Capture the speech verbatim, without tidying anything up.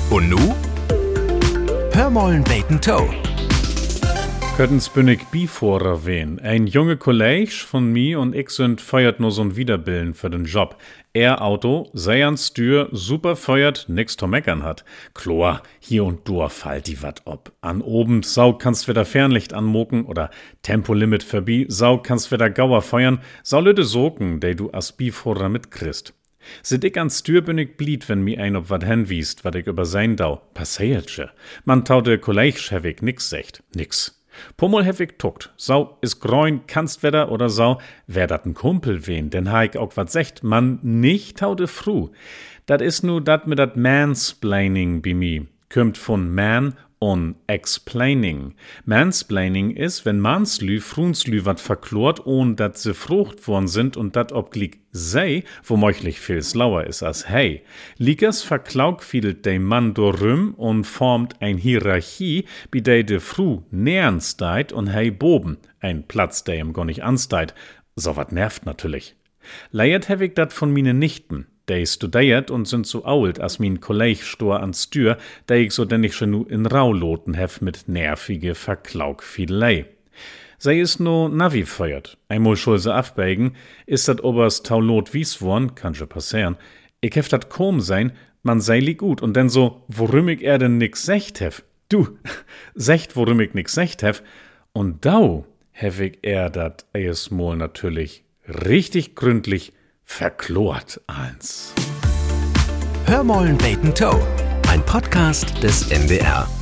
Und nu? Hör mollen beten Toe. Köttens bin ich Biforer wen. Ein junge Kollege von mir und ich sind feiert nur so'n Wiederbillen für den Job. Er Auto, sei an Stür, super feuert, nix zu meckern hat. Chlor, hier und dort fallt die wat ob. An oben, sau kannst wieder Fernlicht anmoken oder Tempolimit verbi, sau kannst wieder Gauer feuern, sau lüde Soken, de du as Biforer mitkriegst. Sit ich an Stür bin ich blied, wenn mi ein ob wat henwiest, wat ich über sein Dau. Passiertje. Man taute Kolleg hef ich nix secht. Nix. Pummel hef ich tuckt. Sau is groin, kannst wedder oder sau, wär dat n Kumpel wen, denn ha ich auch wat secht, man nicht taute fru. Dat is nu dat mit dat Mansplaining bi mi. Kümmt von man und explaining. Mansplaining is, wenn manslü, frunslü wat verklort, ohn dat se frucht worden sind und dat obglieg sei, womöchlich viel slauer is as hey. Liegers verklaug fiedelt de Mann dorüm und formt ein Hierarchie, bi de de fru nähern steit und hey boben, ein Platz, der ihm gar nicht ansteit. So wat nervt natürlich. Leiert hef ich dat von mine Nichten. De studiert und sind so ault, as min Kolleg stor an Stür, de ich so denn ich schon nu in Rauloten hef mit nervige Verklaugfiedelei. Sei is no Navi feuert. Einmal schul se afbeigen, is dat obers taulot wies worn, kann schon passieren. Ich hef dat kaum sein, man sei li gut und denn so, worum ich er denn nix secht hef. Du, secht worum ich nix secht hef. Und dau hef ich er dat eesmol natürlich richtig gründlich verklort eins. Hör mollen beten Toe. Ein Podcast des N D R.